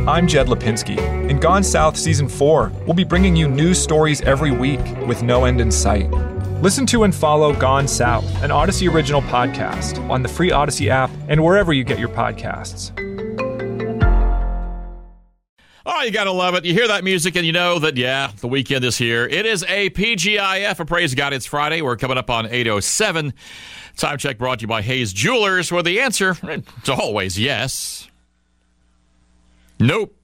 I'm Jed Lipinski. In Gone South Season 4, we'll be bringing you news stories every week with no end in sight. Listen to and follow Gone South, an Odyssey original podcast, on the free Odyssey app and wherever you get your podcasts. Oh, you gotta love it. You hear that music and you know that, yeah, the weekend is here. It is a PGIF, a Praise God It's Friday. We're coming up on 8:07. Time check brought to you by Hayes Jewelers, where the answer is always yes. Nope.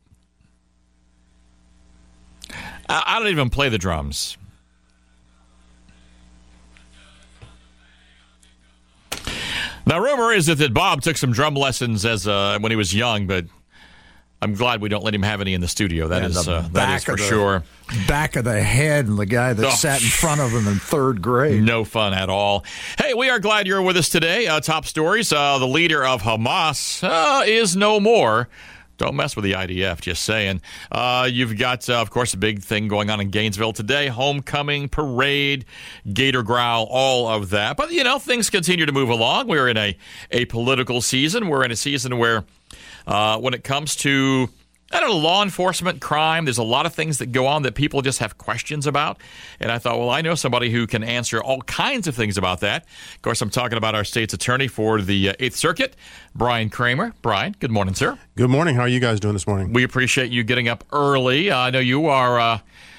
I don't even play the drums. Now, rumor is that Bob took some drum lessons as when he was young, but I'm glad we don't let him have any in the studio. That is for sure. Back of the head and the guy that sat in front of him in third grade. No fun at all. Hey, we are glad you're with us today. Top stories. The leader of Hamas is no more. Don't mess with the IDF, just saying. You've got, of course, a big thing going on in Gainesville today. Homecoming, parade, gator growl, all of that. But, things continue to move along. We're in a political season. We're in a season where when it comes to, law enforcement, crime, there's a lot of things that go on that people just have questions about. And I thought, well, I know somebody who can answer all kinds of things about that. Of course, I'm talking about our state's attorney for the 8th Circuit, Brian Kramer. Brian, good morning, sir. Good morning. How are you guys doing this morning? We appreciate you getting up early. I know you are.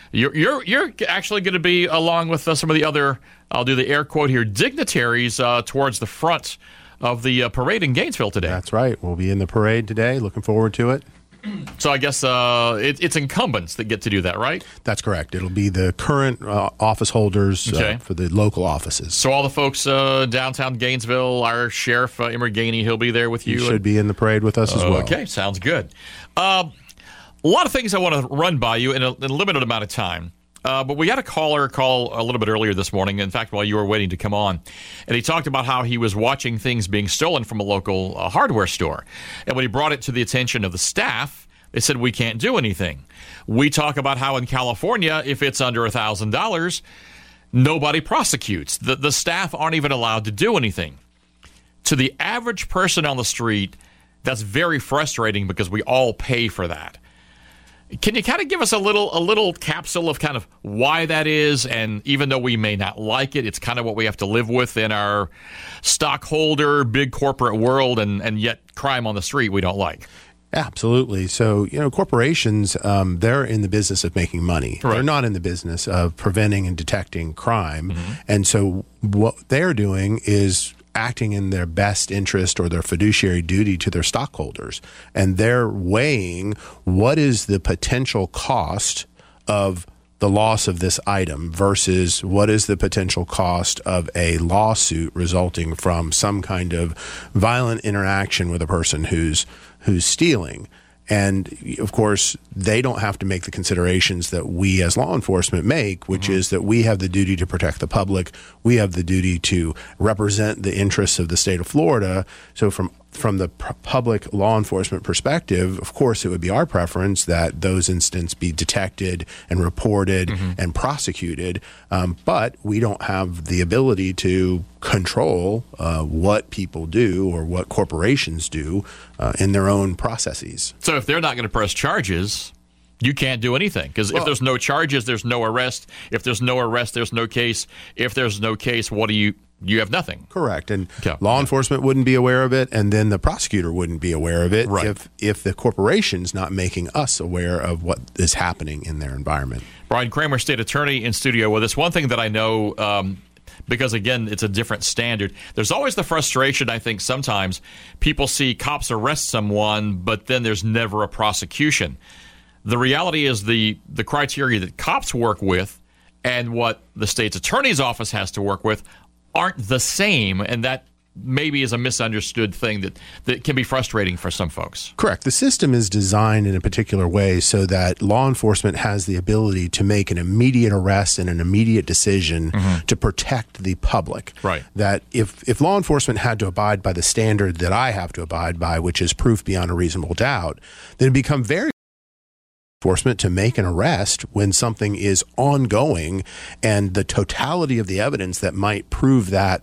You're actually going to be along with some of the other, I'll do the air quote here, dignitaries towards the front of the parade in Gainesville today. That's right. We'll be in the parade today. Looking forward to it. So I guess it's incumbents that get to do that, right? That's correct. It'll be the current office holders for the local offices. So all the folks downtown Gainesville, our Sheriff Emery Gainey, he'll be there with you. He should be in the parade with us as well. Okay, sounds good. A lot of things I want to run by you in a limited amount of time. But we had a caller call a little bit earlier this morning, in fact, while you were waiting to come on. And he talked about how he was watching things being stolen from a local hardware store. And when he brought it to the attention of the staff, they said, we can't do anything. We talk about how in California, if it's under $1,000, nobody prosecutes. The staff aren't even allowed to do anything. To the average person on the street, that's very frustrating because we all pay for that. Can you kind of give us a little capsule of kind of why that is? And even though we may not like it, it's kind of what we have to live with in our stockholder, big corporate world, and yet crime on the street we don't like. Absolutely. So, corporations, they're in the business of making money. Right. They're not in the business of preventing and detecting crime. Mm-hmm. And so what they're doing is acting in their best interest or their fiduciary duty to their stockholders. And they're weighing what is the potential cost of the loss of this item versus what is the potential cost of a lawsuit resulting from some kind of violent interaction with a person who's stealing. And, of course, they don't have to make the considerations that we as law enforcement make, which is that we have the duty to protect the public. We have the duty to represent the interests of the state of Florida. So from the public law enforcement perspective, of course, it would be our preference that those incidents be detected and reported and prosecuted. But we don't have the ability to control what people do or what corporations do in their own processes. So if they're not going to press charges, you can't do anything. Because if there's no charges, there's no arrest. If there's no arrest, there's no case. If there's no case, what do you have nothing. Correct. And law enforcement wouldn't be aware of it, and then the prosecutor wouldn't be aware of it if the corporation's not making us aware of what is happening in their environment. Brian Kramer, state attorney, in studio with us. One thing that I know, because, again, it's a different standard, there's always the frustration, I think, sometimes people see cops arrest someone, but then there's never a prosecution. The reality is the criteria that cops work with and what the state's attorney's office has to work with aren't the same, and that maybe is a misunderstood thing that can be frustrating for some folks. Correct. The system is designed in a particular way so that law enforcement has the ability to make an immediate arrest and an immediate decision to protect the public. Right. That if law enforcement had to abide by the standard that I have to abide by, which is proof beyond a reasonable doubt, then it become very enforcement to make an arrest when something is ongoing and the totality of the evidence that might prove that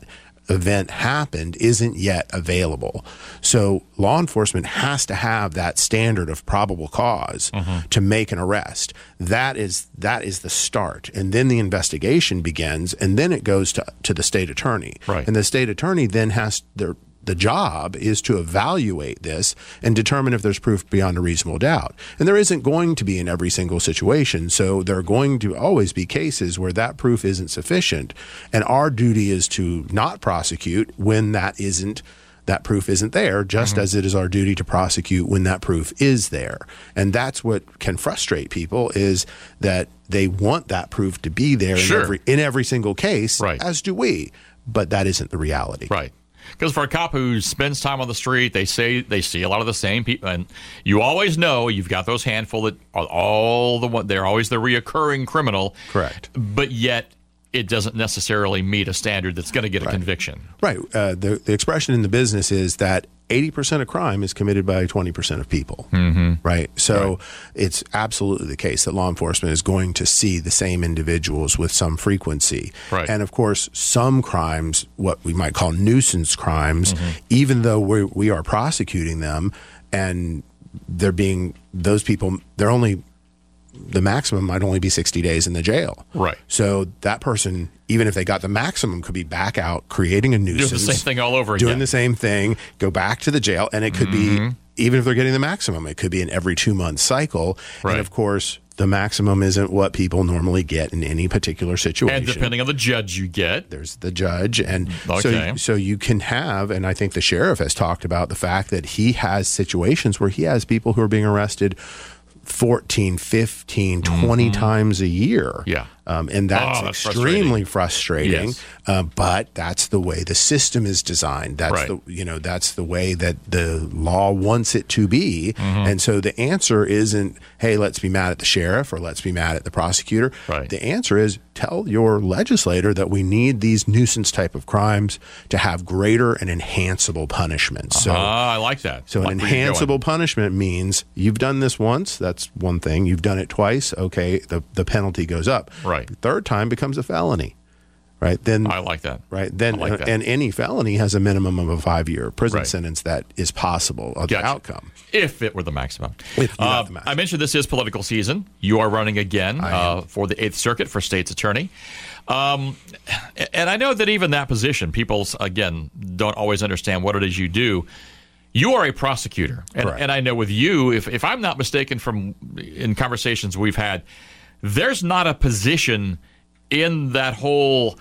event happened isn't yet available. So law enforcement has to have that standard of probable cause to make an arrest. That is the start. And then the investigation begins, and then it goes to the state attorney. Right. And the state attorney then has the job is to evaluate this and determine if there's proof beyond a reasonable doubt. And there isn't going to be in every single situation. So there are going to always be cases where that proof isn't sufficient. And our duty is to not prosecute when that proof isn't there, just as it is our duty to prosecute when that proof is there. And that's what can frustrate people, is that they want that proof to be there in every single case, as do we. But that isn't the reality. Right. Because for a cop who spends time on the street, they say they see a lot of the same people, and you always know you've got those handful that are they're always the reoccurring criminal. Correct. But yet it doesn't necessarily meet a standard that's going to get a conviction. Right. The expression in the business is that 80% of crime is committed by 20% of people. Right. So it's absolutely the case that law enforcement is going to see the same individuals with some frequency. Right. And of course, some crimes, what we might call nuisance crimes, even though we are prosecuting them, and the maximum might only be 60 days in the jail. Right. So that person, even if they got the maximum, could be back out creating a nuisance. Doing the same thing all over again. Doing the same thing, go back to the jail. And it could be, even if they're getting the maximum, it could be an every 2-month cycle. Right. And of course, the maximum isn't what people normally get in any particular situation. And depending on the judge you get. There's the judge. And okay. so you can have, and I think the sheriff has talked about the fact that he has situations where he has people who are being arrested 14, 15, 20 times a year. Yeah. And that's extremely frustrating. Yes. But that's the way the system is designed. That's that's the way that the law wants it to be. And so the answer isn't, hey, let's be mad at the sheriff or let's be mad at the prosecutor. Right. The answer is, tell your legislator that we need these nuisance type of crimes to have greater and enhanceable punishments. So I like that. So an enhanceable punishment means you've done this once, that's one thing. You've done it twice, okay, the penalty goes up. Right. The third time becomes a felony. Right. Then I like that. Right. Then I like that. And any felony has a minimum of a 5-year prison sentence that is possible of the outcome. If it were the maximum. I mentioned this is political season. You are running again for the 8th Circuit for state's attorney. And I know that even that position, people, again, don't always understand what it is you do. You are a prosecutor. And I know with you, if I'm not mistaken in conversations we've had, there's not a position in that whole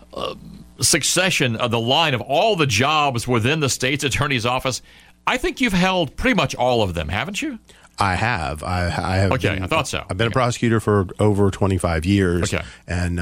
succession of the line of all the jobs within the state's attorney's office. I think you've held pretty much all of them, haven't you? I have. I have. Okay, I thought so. I've been a prosecutor for over 25 years. Okay. And,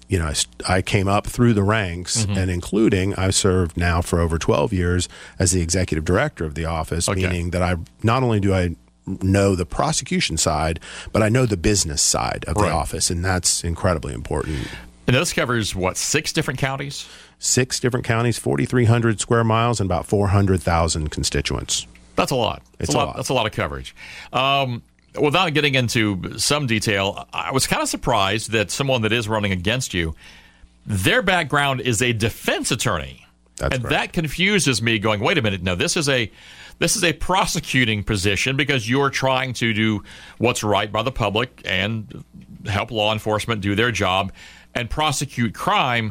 I came up through the ranks, and including I served now for over 12 years as the executive director of the office, meaning that I not only do I know the prosecution side, but I know the business side of the office, and that's incredibly important. And this covers, 6 different counties? 6 different counties, 4,300 square miles, and about 400,000 constituents. That's a lot. It's a lot. That's a lot of coverage. Without getting into some detail, I was kind of surprised that someone that is running against you, their background is a defense attorney. That's correct. That confuses me, going, wait a minute, no, this is a prosecuting position because you're trying to do what's right by the public and help law enforcement do their job and prosecute crime.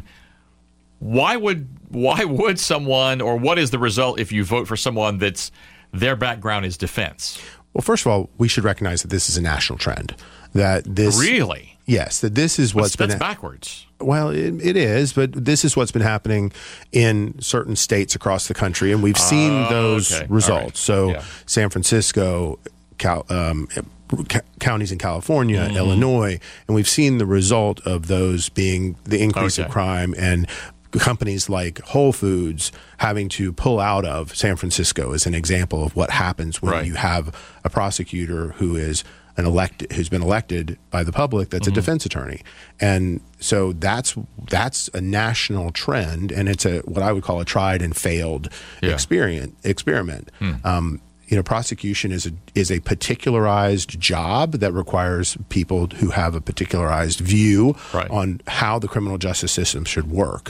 Why would someone, or what is the result if you vote for someone that's their background is defense? Well, first of all, we should recognize that this is a national trend. That this really, yes, that this is what's been backwards. Well, it is, but this is what's been happening in certain states across the country, and we've seen those results. Right. So, San Francisco, counties in California, Illinois, and we've seen the result of those being the increase of crime, and companies like Whole Foods having to pull out of San Francisco is an example of what happens when you have a prosecutor who's been elected by the public that's a defense attorney. And so that's a national trend, and it's what I would call a tried and failed experiment. Prosecution is a particularized job that requires people who have a particularized view on how the criminal justice system should work.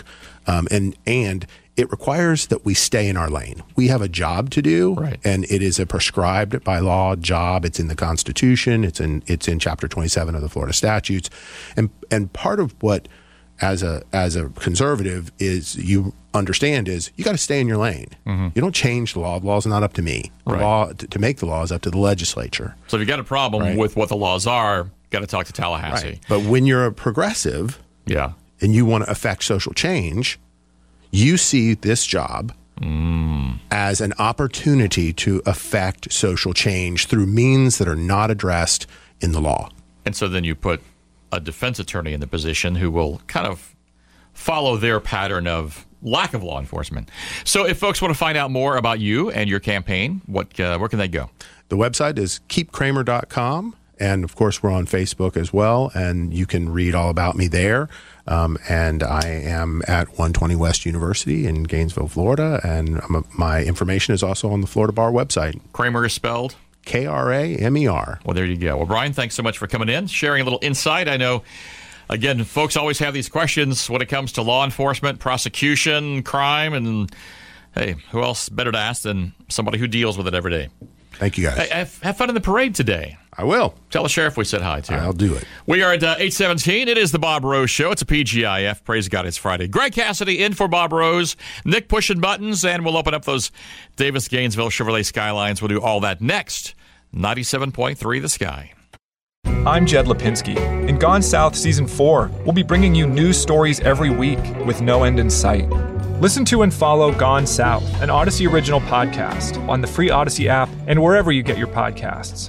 And it requires that we stay in our lane. We have a job to do, right, and it is a prescribed by law job. It's in the Constitution. It's in Chapter 27 of the Florida statutes. And part of what, as a conservative, is you understand is you got to stay in your lane. Mm-hmm. You don't change the law. The law's not up to me. The law to make the law is up to the legislature. So if you got a problem with what the laws are, got to talk to Tallahassee. Right. But when you're a progressive, and you want to affect social change, you see this job as an opportunity to affect social change through means that are not addressed in the law. And so then you put a defense attorney in the position who will kind of follow their pattern of lack of law enforcement. So if folks want to find out more about you and your campaign, where can they go? The website is keepkramer.com. And, of course, we're on Facebook as well, and you can read all about me there. And I am at 120 West University in Gainesville, Florida, and my information is also on the Florida Bar website. Kramer is spelled? Kramer. Well, there you go. Well, Brian, thanks so much for coming in, sharing a little insight. I know, again, folks always have these questions when it comes to law enforcement, prosecution, crime, and, hey, who else better to ask than somebody who deals with it every day? Thank you, guys. Have fun in the parade today. I will. Tell the sheriff we said hi, too. I'll do it. We are at 8:17. It is the Bob Rose Show. It's a PGIF. Praise God, it's Friday. Greg Cassidy in for Bob Rose. Nick pushing buttons, and we'll open up those Davis Gainesville Chevrolet Skylines. We'll do all that next. 97.3 The Sky. I'm Jed Lipinski. In Gone South Season 4, we'll be bringing you news stories every week with no end in sight. Listen to and follow Gone South, an Odyssey original podcast, on the free Odyssey app and wherever you get your podcasts.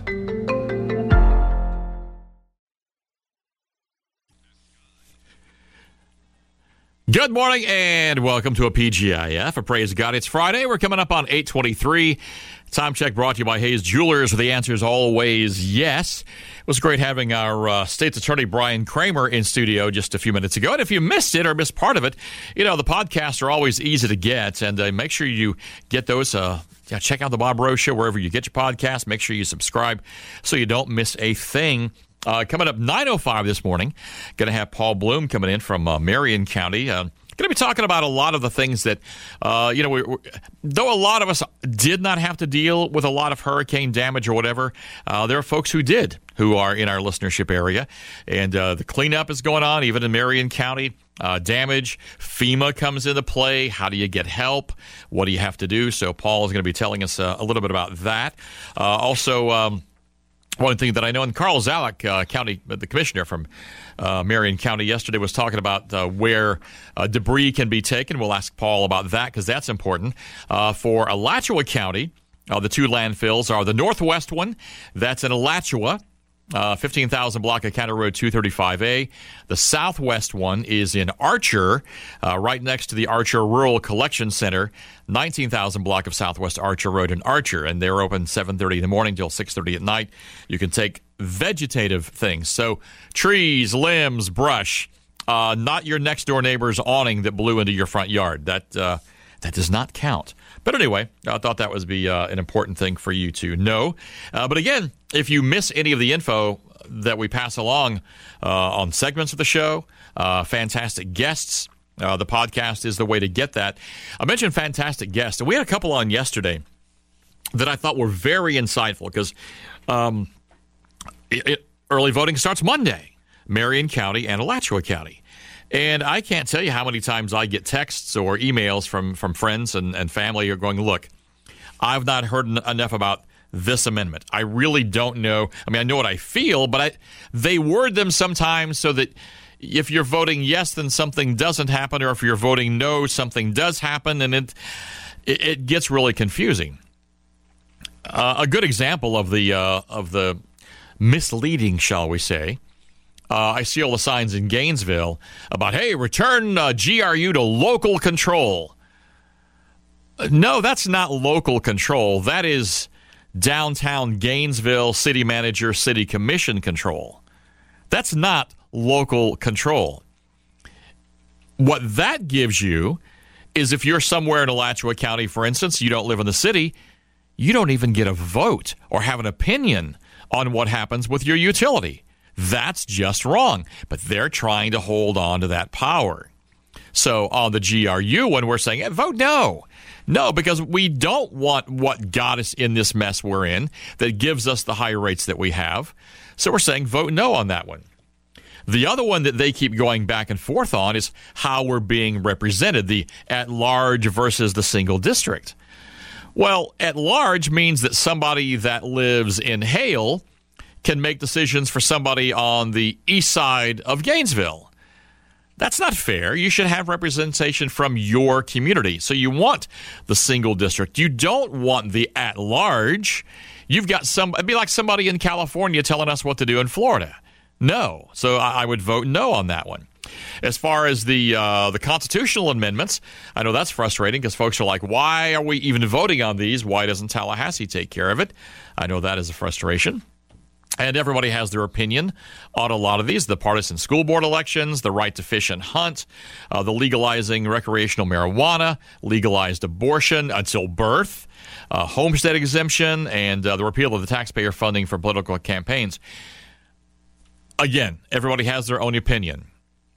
Good morning and welcome to a PGIF. Praise God, it's Friday. We're coming up on 8:23. Time check brought to you by Hayes Jewelers, where the answer is always yes. It was great having our State's Attorney Brian Kramer in studio just a few minutes ago. And if you missed it or missed part of it, the podcasts are always easy to get. And make sure you get those. Check out the Bob Rose Show wherever you get your podcasts. Make sure you subscribe so you don't miss a thing. Coming up 9:05 this morning, going to have Paul Bloom coming in from Marion County. Going to be talking about a lot of the things that, though a lot of us did not have to deal with a lot of hurricane damage or whatever, there are folks who did, who are in our listenership area. And the cleanup is going on, even in Marion County. Damage. FEMA comes into play. How do you get help? What do you have to do? So Paul is going to be telling us a little bit about that. One thing that I know, and Carl Zalek, the commissioner from Marion County yesterday, was talking about where debris can be taken. We'll ask Paul about that because that's important. For Alachua County, the two landfills are the northwest one. That's in Alachua, 15,000 block of County Road 235A. The southwest one is in Archer, right next to the Archer Rural Collection Center, 19,000 block of Southwest Archer Road in Archer. And they're open 7:30 in the morning till 6:30 at night. You can take vegetative things. So trees, limbs, brush, not your next door neighbor's awning that blew into your front yard. That does not count. But anyway, I thought that would be an important thing for you to know. But again, if you miss any of the info that we pass along on segments of the show, fantastic guests, the podcast is the way to get that. I mentioned fantastic guests, and we had a couple on yesterday that I thought were very insightful because early voting starts Monday, Marion County and Alachua County. And I can't tell you how many times I get texts or emails from friends and family who are going, look, I've not heard enough about this amendment. I really don't know. I mean, I know what I feel, but they word them sometimes so that if you're voting yes, then something doesn't happen, or if you're voting no, something does happen, and it gets really confusing. A good example of the misleading, shall we say, I see all the signs in Gainesville about, hey, return GRU to local control. No, that's not local control. That is downtown Gainesville city manager, city commission control. That's not local control. What that gives you is if you're somewhere in Alachua County, for instance, you don't live in the city, you don't even get a vote or have an opinion on what happens with your utility. That's just wrong. But they're trying to hold on to that power. So on the GRU one, we're saying, vote no. No, because we don't want what got us in this mess we're in that gives us the high rates that we have. So we're saying vote no on that one. The other one that they keep going back and forth on is how we're being represented, the at-large versus the single district. Well, at-large means that somebody that lives in Hale can make decisions for somebody on the east side of Gainesville. That's not fair. You should have representation from your community. So you want the single district. You don't want the at-large. You've got it'd be like somebody in California telling us what to do in Florida. No. So I would vote no on that one. As far as the constitutional amendments, I know that's frustrating because folks are like, why are we even voting on these? Why doesn't Tallahassee take care of it? I know that is a frustration. And everybody has their opinion on a lot of these. The partisan school board elections, the right to fish and hunt, the legalizing recreational marijuana, legalized abortion until birth, homestead exemption, and the repeal of the taxpayer funding for political campaigns. Again, everybody has their own opinion.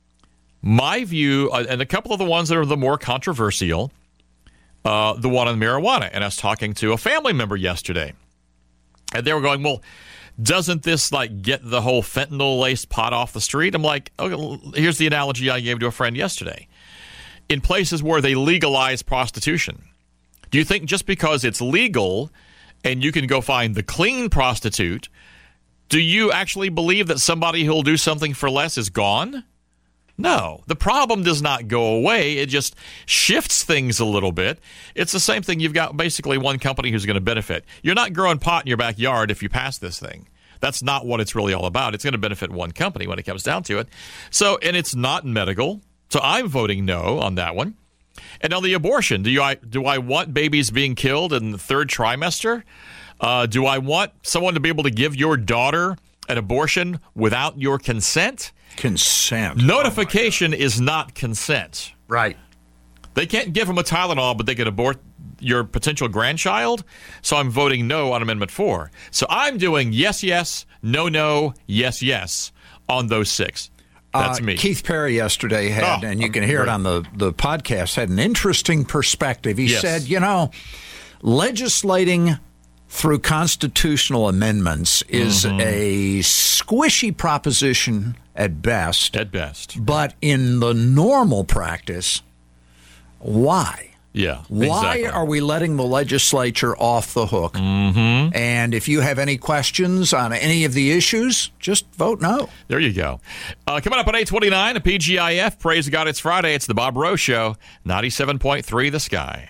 My view, and a couple of the ones that are the more controversial, the one on marijuana. And I was talking to a family member yesterday, and they were going, well, doesn't this get the whole fentanyl-laced pot off the street? I'm like, okay, here's the analogy I gave to a friend yesterday. In places where they legalize prostitution, do you think just because it's legal and you can go find the clean prostitute, do you actually believe that somebody who'll do something for less is gone? No. The problem does not go away. It just shifts things a little bit. It's the same thing. You've got basically one company who's going to benefit. You're not growing pot in your backyard if you pass this thing. That's not what it's really all about. It's going to benefit one company when it comes down to it. So, and it's not medical. So I'm voting no on that one. And on the abortion, do I want babies being killed in the third trimester? Do I want someone to be able to give your daughter an abortion without your consent? Consent. Notification is not consent. Right. They can't give them a Tylenol, but they can abort your potential grandchild. So I'm voting no on Amendment 4. So I'm doing yes, yes, no, no, yes, yes on those 6. That's me. Keith Perry yesterday had, and you can hear it on the podcast, had an interesting perspective. He said, legislating through constitutional amendments is a squishy proposition at best. At best. But in the normal practice, why? Yeah. Why exactly. are we letting the legislature off the hook? Mm-hmm. And if you have any questions on any of the issues, just vote no. There you go. Coming up at 8:29, a PGIF. Praise God, it's Friday. It's the Bob Rowe Show, 97.3 The Sky.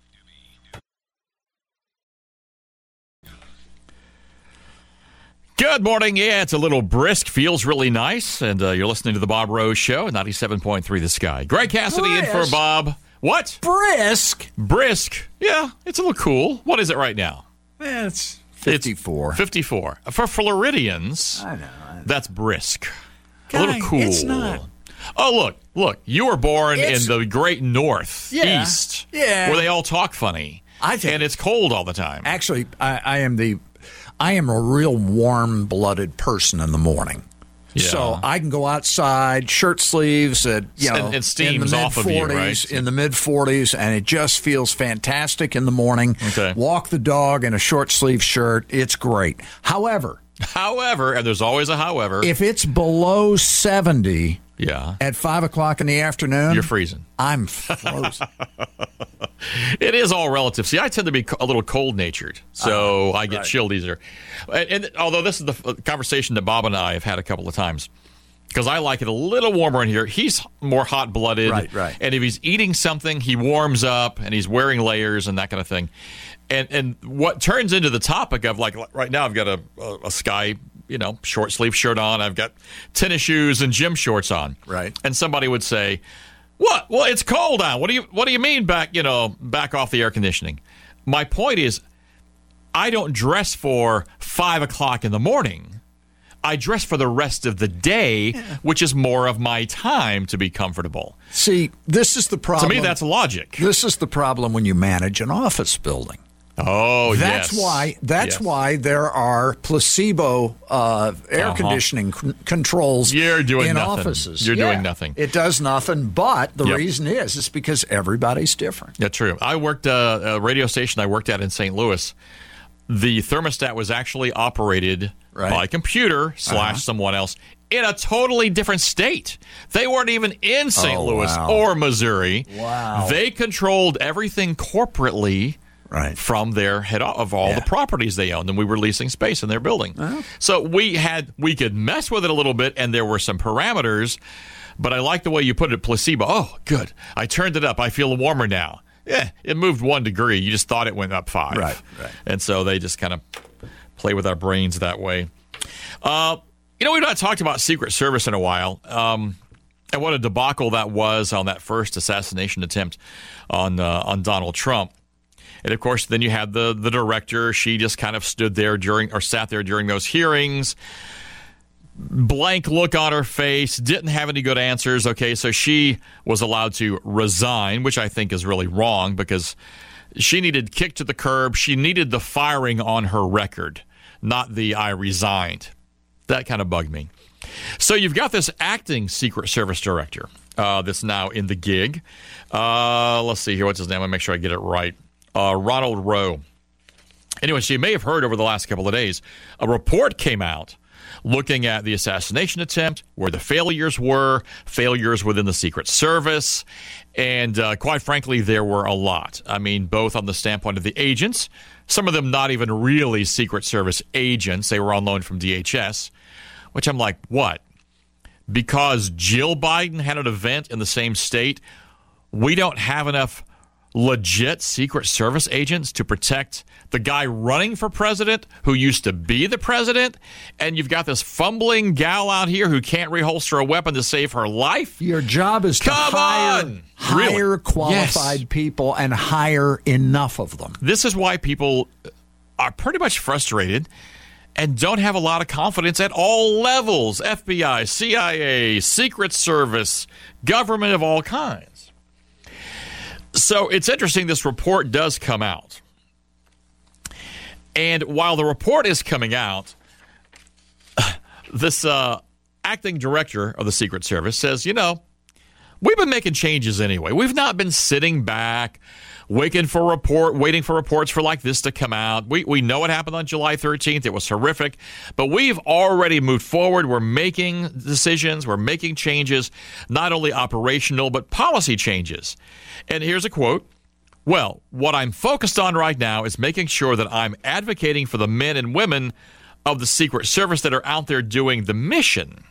Good morning. Yeah, it's a little brisk. Feels really nice. And you're listening to the Bob Rowe Show, 97.3 The Sky. Greg Cassidy in for Bob. What? Brisk. Brisk. Yeah, it's a little cool. What is it right now? It's 54. 54. For Floridians, I know. That's brisk. Guy, a little cool. It's not. Oh, look. You were born in the great Northeast, where they all talk funny. And it's cold all the time. Actually, I am a real warm-blooded person in the morning. Yeah. So I can go outside, shirt sleeves, and steams off of you, right? In the mid-40s, and it just feels fantastic in the morning. Okay. Walk the dog in a short-sleeve shirt. It's great. However, and there's always a however. If it's below 70 at 5 o'clock in the afternoon, you're freezing. I'm frozen. It is all relative. See, I tend to be a little cold-natured, so I get chilled easier. And although this is the conversation that Bob and I have had a couple of times, because I like it a little warmer in here. He's more hot-blooded. Right. And if he's eating something, he warms up, and he's wearing layers and that kind of thing. And what turns into the topic of, like, right now I've got a sky, short-sleeve shirt on. I've got tennis shoes and gym shorts on. Right. And somebody would say, what? Well, it's cold out. What do you mean back off the air conditioning? My point is, I don't dress for 5 o'clock in the morning. I dress for the rest of the day, which is more of my time to be comfortable. See, this is the problem. To me, that's logic. This is the problem when you manage an office building. Oh, that's yes. That's why there are placebo air conditioning controls You're doing in nothing. offices. You're doing nothing. It does nothing, but the reason is because everybody's different. Yeah, true. I worked a radio station I worked at in St. Louis. The thermostat was actually operated by computer / someone else in a totally different state. They weren't even in St. Louis or Missouri. Wow. They controlled everything corporately from their head of all the properties they owned, and we were leasing space in their building. So we could mess with it a little bit, and there were some parameters, but I like the way you put it, placebo. Oh, good. I turned it up. I feel warmer now. Yeah, it moved 1 degree. You just thought it went up 5. Right. And so they just kind of play with our brains that way. We've not talked about Secret Service in a while, and what a debacle that was on that first assassination attempt on Donald Trump. And, of course, then you had the director. She just kind of sat there during those hearings. Blank look on her face, didn't have any good answers. Okay, so she was allowed to resign, which I think is really wrong because she needed kicked to the curb. She needed the firing on her record, not the I resigned. That kind of bugged me. So you've got this acting Secret Service director that's now in the gig. Let's see here. What's his name? I'll make sure I get it right. Ronald Rowe. Anyway, so you may have heard over the last couple of days, a report came out looking at the assassination attempt, where the failures within the Secret Service, and quite frankly, there were a lot. I mean, both on the standpoint of the agents, some of them not even really Secret Service agents. They were on loan from DHS, which I'm like, what? Because Jill Biden had an event in the same state, we don't have enough legit Secret Service agents to protect the guy running for president who used to be the president, and you've got this fumbling gal out here who can't reholster a weapon to save her life? Your job is to hire qualified people and hire enough of them. This is why people are pretty much frustrated and don't have a lot of confidence at all levels. FBI, CIA, Secret Service, government of all kinds. So it's interesting, this report does come out. And while the report is coming out, this acting director of the Secret Service says, we've been making changes anyway. We've not been sitting back, waiting for reports for like this to come out. We know what happened on July 13th. It was horrific. But we've already moved forward. We're making decisions. We're making changes, not only operational, but policy changes. And here's a quote. Well, what I'm focused on right now is making sure that I'm advocating for the men and women of the Secret Service that are out there doing the mission.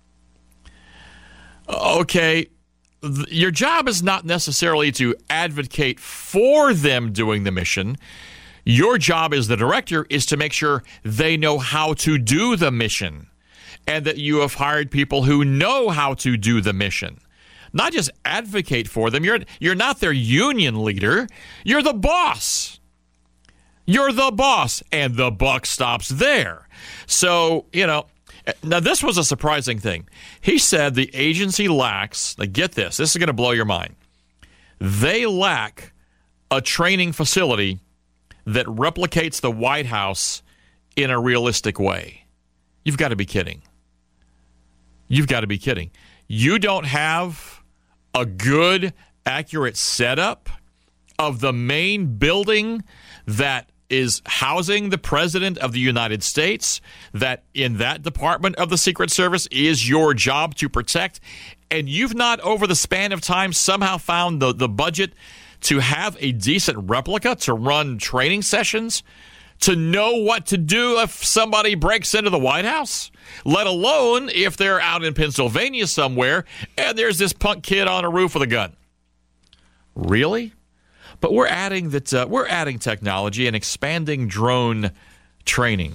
Okay, your job is not necessarily to advocate for them doing the mission. Your job as the director is to make sure they know how to do the mission and that you have hired people who know how to do the mission. Not just advocate for them. You're not their union leader. You're the boss. You're the boss, and the buck stops there. So, now this was a surprising thing. He said the agency lacks, get this is going to blow your mind. They lack a training facility that replicates the White House in a realistic way. You've got to be kidding. You've got to be kidding. You don't have a good, accurate setup of the main building that is housing the President of the United States, that in that department of the Secret Service is your job to protect, and you've not, over the span of time, somehow found the budget to have a decent replica to run training sessions, to know what to do if somebody breaks into the White House, let alone if they're out in Pennsylvania somewhere and there's this punk kid on a roof with a gun. Really? But we're adding technology and expanding drone training.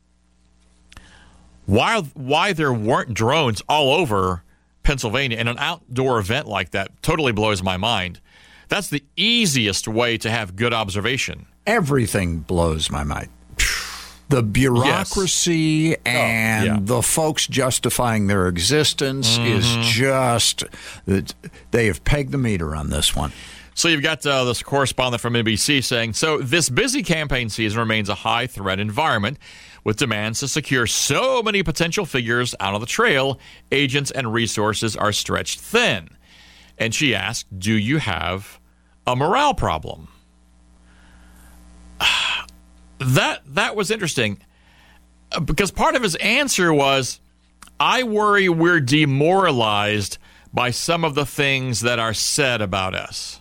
Why there weren't drones all over Pennsylvania in an outdoor event like that totally blows my mind. That's the easiest way to have good observation. Everything blows my mind. The bureaucracy and the folks justifying their existence is just, they have pegged the meter on this one. So you've got this correspondent from NBC saying, so this busy campaign season remains a high-threat environment with demands to secure so many potential figures out on the trail. Agents and resources are stretched thin. And she asked, do you have a morale problem? That was interesting because part of his answer was, I worry we're demoralized by some of the things that are said about us.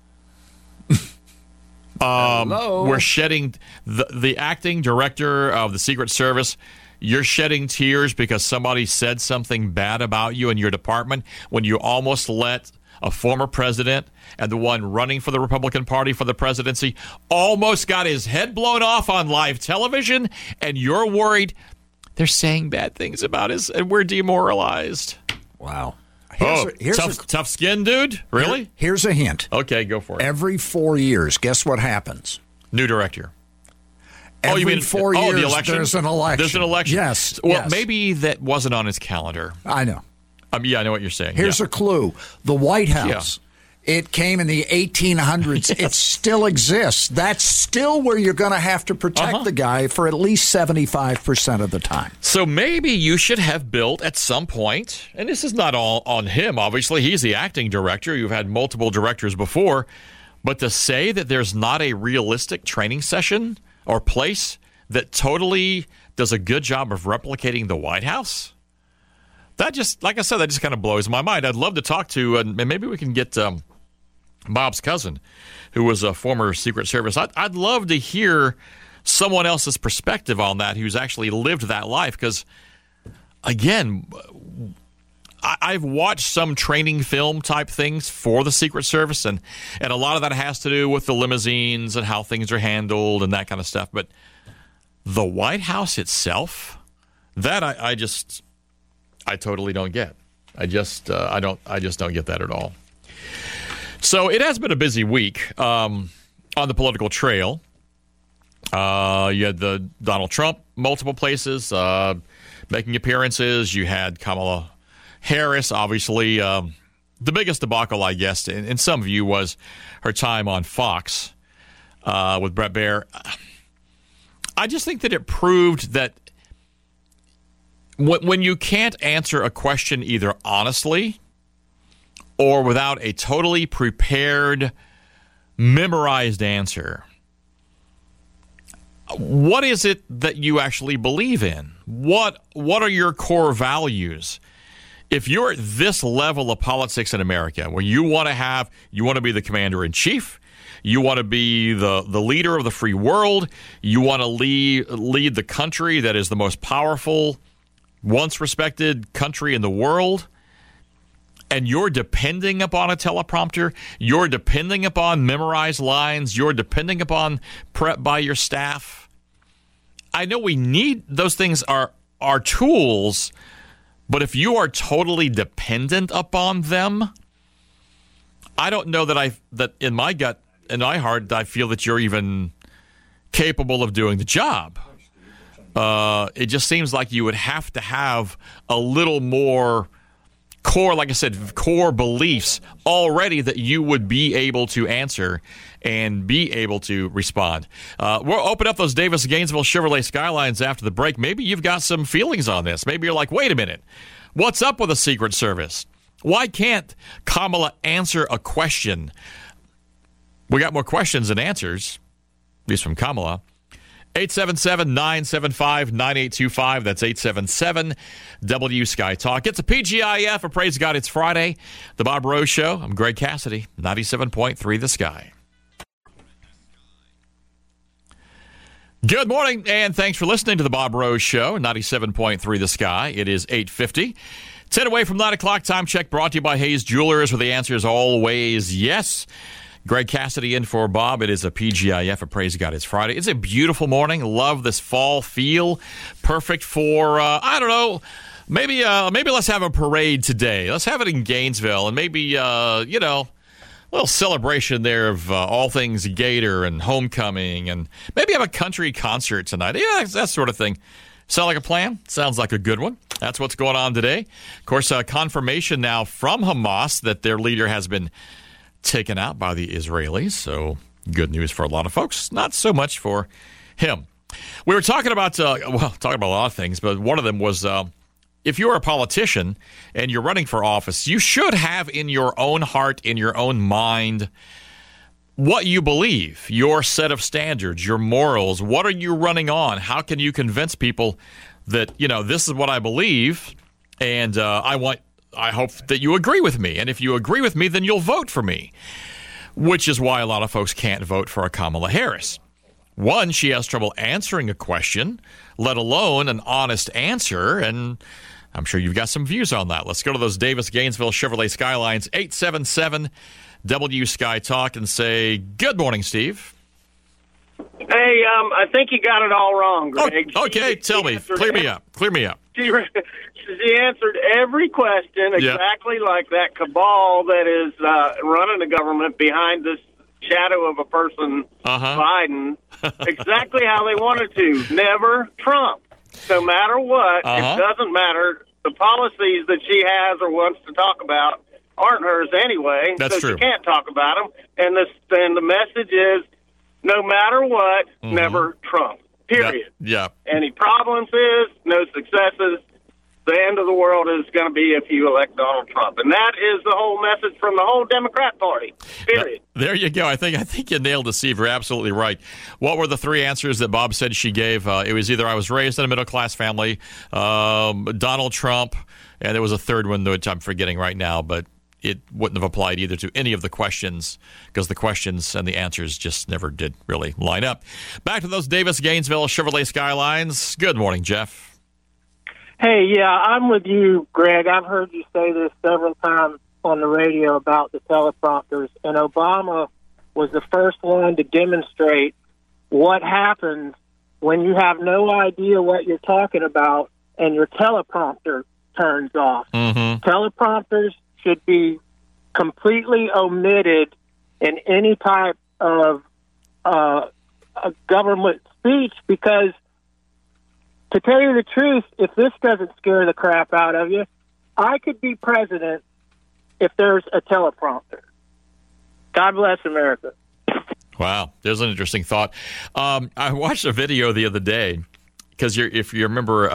We're shedding the acting director of the Secret Service. You're shedding tears because somebody said something bad about you in your department when you almost let a former president and the one running for the Republican Party for the presidency almost got his head blown off on live television, and you're worried they're saying bad things about us and we're demoralized. Wow. Tough skin, dude? Really? Here's a hint. Okay, go for it. Every 4 years, guess what happens? New director. Every 4 years, the election? There's an election. There's an election. Yes. Well, yes. Maybe that wasn't on his calendar. I know. Yeah, I know what you're saying. Here's a clue. The White House. Yeah. It came in the 1800s. Yes. It still exists. That's still where you're going to have to protect the guy for at least 75% of the time. So maybe you should have built at some point, and this is not all on him, obviously. He's the acting director. You've had multiple directors before. But to say that there's not a realistic training session or place that totally does a good job of replicating the White House? That just, like I said, that just kind of blows my mind. I'd love to talk to, and maybe we can get Bob's cousin, who was a former Secret Service. I'd love to hear someone else's perspective on that who's actually lived that life. Because, again, I've watched some training film type things for the Secret Service, and a lot of that has to do with the limousines and how things are handled and that kind of stuff. But the White House itself, that I totally don't get. I just don't get that at all. So it has been a busy week on the political trail. You had the Donald Trump multiple places making appearances. You had Kamala Harris, obviously. The biggest debacle, I guess, in some view, was her time on Fox with Bret Baier. I just think that it proved that when you can't answer a question either honestly or without a totally prepared, memorized answer, what is it that you actually believe in? What are your core values? If you're at this level of politics in America, where you want to be the commander-in-chief, you want to be the leader of the free world, you want to lead the country that is the most powerful, once respected country in the world, and you're depending upon a teleprompter, you're depending upon memorized lines, you're depending upon prep by your staff. I know we need those things are tools, but if you are totally dependent upon them, I don't know that in my gut, in my heart, I feel that you're even capable of doing the job. It just seems like you would have to have a little more core, like I said, core beliefs already that you would be able to answer and be able to respond. We'll open up those Davis Gainesville Chevrolet Skylines after the break. Maybe you've got some feelings on this. Maybe you're like, wait a minute, what's up with the Secret Service? Why can't Kamala answer a question? We got more questions than answers, at least from Kamala. 877-975-9825. That's 877-W-SKY-TALK. It's a PGIF, or Praise God, it's Friday. The Bob Rose Show. I'm Greg Cassidy, 97.3 The Sky. Good morning, and thanks for listening to The Bob Rose Show, 97.3 The Sky. It is 8:50. 10 away from 9 o'clock. Time check brought to you by Hayes Jewelers, where the answer is always yes. Greg Cassidy in for Bob. It is a PGIF, a Praise God, it's Friday. It's a beautiful morning. Love this fall feel. Perfect for, I don't know, maybe let's have a parade today. Let's have it in Gainesville, and maybe, a little celebration there of all things Gator and homecoming, and maybe have a country concert tonight. Yeah, that sort of thing. Sound like a plan? Sounds like a good one. That's what's going on today. Of course, confirmation now from Hamas that their leader has been taken out by the Israelis. So good news for a lot of folks. Not so much for him. We were talking about a lot of things, but one of them was if you're a politician and you're running for office, you should have in your own heart, in your own mind, what you believe, your set of standards, your morals. What are you running on? How can you convince people that, this is what I believe, and I hope that you agree with me. And if you agree with me, then you'll vote for me, which is why a lot of folks can't vote for a Kamala Harris. One, she has trouble answering a question, let alone an honest answer, and I'm sure you've got some views on that. Let's go to those Davis Gainesville Chevrolet Skylines, 877 WSky Talk, and say, good morning, Steve. Hey, I think you got it all wrong, Greg. Oh, okay, tell me. Clear me up. She answered every question exactly like that cabal that is running the government behind this shadow of a person, Biden, exactly how they wanted to. Never Trump. No matter what, it doesn't matter. The policies that she has or wants to talk about aren't hers anyway. That's true. She can't talk about them. And the message is, no matter what, never Trump. Period. Yeah. Any problems no successes. The end of the world is going to be if you elect Donald Trump. And that is the whole message from the whole Democrat Party. Period. There you go. I think you nailed it, Steve. You're absolutely right. What were the three answers that Bob said she gave? It was either I was raised in a middle-class family, Donald Trump, and there was a third one which I'm forgetting right now, but it wouldn't have applied either to any of the questions because the questions and the answers just never did really line up. Back to those Davis Gainesville Chevrolet Skylines. Good morning, Jeff. Hey, yeah, I'm with you, Greg. I've heard you say this several times on the radio about the teleprompters, and Obama was the first one to demonstrate what happens when you have no idea what you're talking about and your teleprompter turns off. Teleprompters should be completely omitted in any type of a government speech because, to tell you the truth, if this doesn't scare the crap out of you, I could be president if there's a teleprompter. God bless America. Wow, there's an interesting thought. I watched a video the other day because if you remember,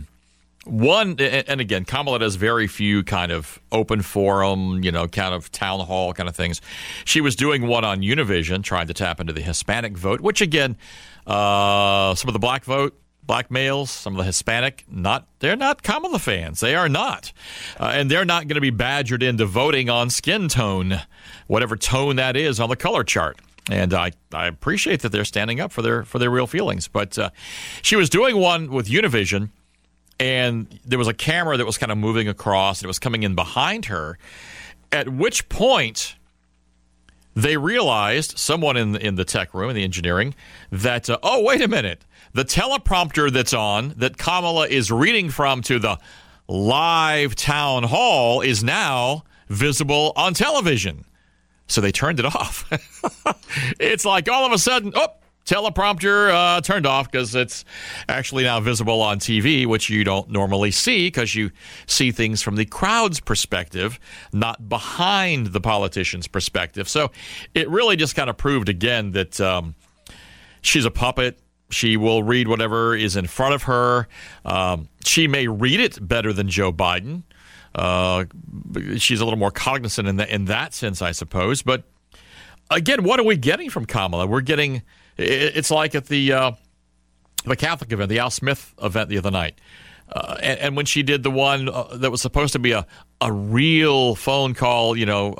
and again, Kamala does very few kind of open forum, kind of town hall kind of things. She was doing one on Univision, trying to tap into the Hispanic vote, which again, some of the black males, some of the Hispanic, they're not Kamala fans. They are not. And they're not going to be badgered into voting on skin tone, whatever tone that is on the color chart. And I appreciate that they're standing up for their real feelings. But she was doing one with Univision, and there was a camera that was kind of moving across, and it was coming in behind her, at which point they realized, someone in the tech room, in the engineering, that, wait a minute, the teleprompter that's on, that Kamala is reading from to the live town hall, is now visible on television. So they turned it off. It's like all of a sudden, teleprompter turned off because it's actually now visible on TV, which you don't normally see because you see things from the crowd's perspective, not behind the politician's perspective. So it really just kind of proved again that she's a puppet. She will read whatever is in front of her. She may read it better than Joe Biden. She's a little more cognizant in that sense, I suppose. But again, what are we getting from Kamala? We're getting, it's like at the Catholic event, the Al Smith event the other night. And when she did the one that was supposed to be a real phone call,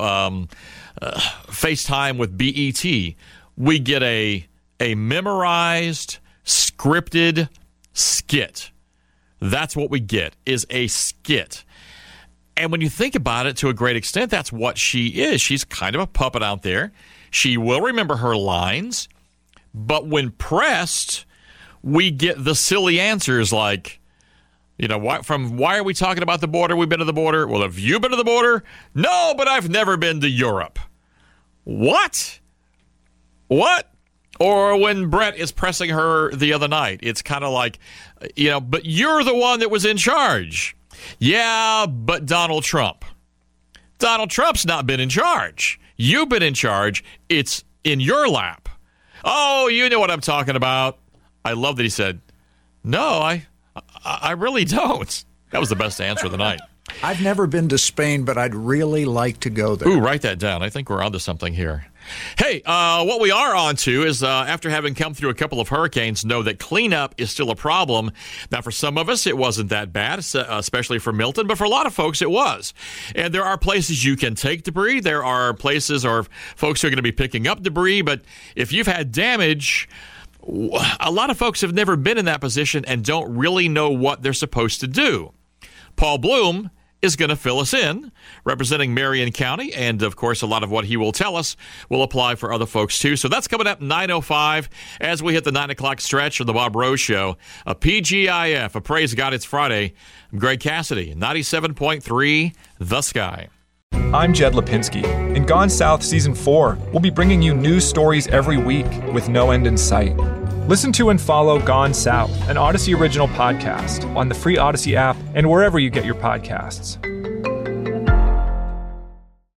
FaceTime with BET, we get a memorized, scripted skit. That's what we get, is a skit. And when you think about it, to a great extent, that's what she is. She's kind of a puppet out there. She will remember her lines, but when pressed, we get the silly answers like, why are we talking about the border? We've been to the border. Well, have you been to the border? No, but I've never been to Europe. What? Or when Brett is pressing her the other night, it's kind of like, but you're the one that was in charge. Yeah, but Donald Trump. Donald Trump's not been in charge. You've been in charge. It's in your lap. Oh, you know what I'm talking about. I love that he said, no, I really don't. That was the best answer of the night. I've never been to Spain, but I'd really like to go there. Ooh, write that down. I think we're onto something here. Hey, what we are on to is after having come through a couple of hurricanes, know that cleanup is still a problem. Now, for some of us, it wasn't that bad, especially for Milton, but for a lot of folks, it was. And there are places you can take debris. There are places or folks who are going to be picking up debris. But if you've had damage, a lot of folks have never been in that position and don't really know what they're supposed to do. Paul Bloom is going to fill us in, representing Marion County, and, of course, a lot of what he will tell us will apply for other folks, too. So that's coming up 9:05 as we hit the 9 o'clock stretch of the Bob Rose Show. A PGIF, a Praise God It's Friday. I'm Greg Cassidy, 97.3 The Sky. I'm Jed Lipinski. In Gone South Season 4, we'll be bringing you news stories every week with no end in sight. Listen to and follow Gone South, an Odyssey original podcast, on the free Odyssey app and wherever you get your podcasts.